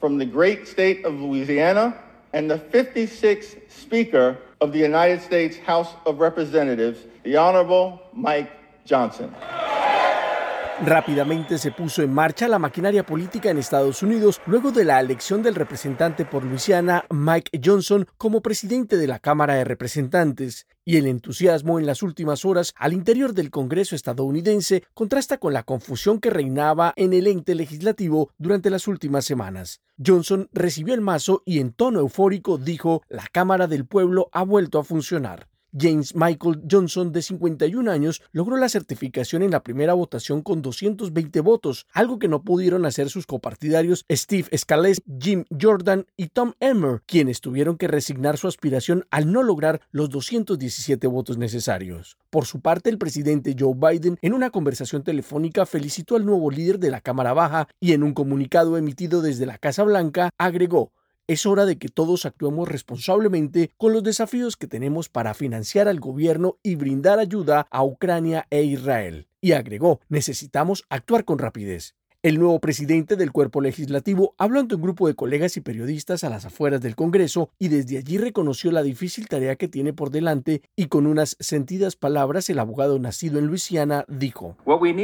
from the great state of Louisiana and the 56th Speaker of the United States House of Representatives, the Honorable Mike Johnson. Rápidamente se puso en marcha la maquinaria política en Estados Unidos luego de la elección del representante por Luisiana, Mike Johnson, como presidente de la Cámara de Representantes. Y el entusiasmo en las últimas horas al interior del Congreso estadounidense contrasta con la confusión que reinaba en el ente legislativo durante las últimas semanas. Johnson recibió el mazo y en tono eufórico dijo: "La Cámara del Pueblo ha vuelto a funcionar". James Michael Johnson, de 51 años, logró la certificación en la primera votación con 220 votos, algo que no pudieron hacer sus copartidarios Steve Scalise, Jim Jordan y Tom Emmer, quienes tuvieron que resignar su aspiración al no lograr los 217 votos necesarios. Por su parte, el presidente Joe Biden, en una conversación telefónica, felicitó al nuevo líder de la Cámara Baja y en un comunicado emitido desde la Casa Blanca, agregó: "Es hora de que todos actuemos responsablemente con los desafíos que tenemos para financiar al gobierno y brindar ayuda a Ucrania e Israel". Y agregó: "Necesitamos actuar con rapidez". El nuevo presidente del cuerpo legislativo habló ante un grupo de colegas y periodistas a las afueras del Congreso y desde allí reconoció la difícil tarea que tiene por delante y con unas sentidas palabras el abogado nacido en Luisiana dijo: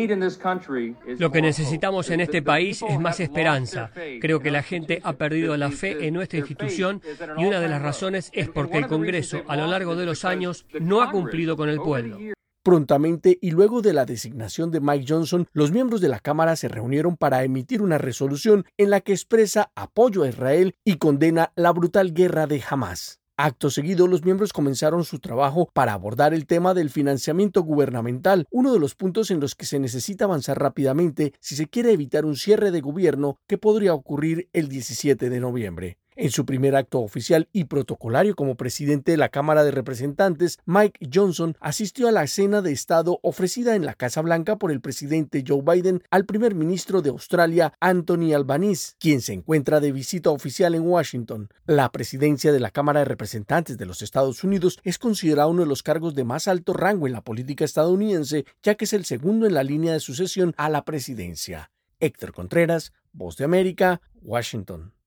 "Lo que necesitamos en este país es más esperanza. Creo que la gente ha perdido la fe en nuestra institución y una de las razones es porque el Congreso a lo largo de los años no ha cumplido con el pueblo". Prontamente y luego de la designación de Mike Johnson, los miembros de la Cámara se reunieron para emitir una resolución en la que expresa apoyo a Israel y condena la brutal guerra de Hamás. Acto seguido, los miembros comenzaron su trabajo para abordar el tema del financiamiento gubernamental, uno de los puntos en los que se necesita avanzar rápidamente si se quiere evitar un cierre de gobierno que podría ocurrir el 17 de noviembre. En su primer acto oficial y protocolario como presidente de la Cámara de Representantes, Mike Johnson asistió a la cena de Estado ofrecida en la Casa Blanca por el presidente Joe Biden al primer ministro de Australia, Anthony Albanese, quien se encuentra de visita oficial en Washington. La presidencia de la Cámara de Representantes de los Estados Unidos es considerada uno de los cargos de más alto rango en la política estadounidense, ya que es el segundo en la línea de sucesión a la presidencia. Héctor Contreras, Voz de América, Washington.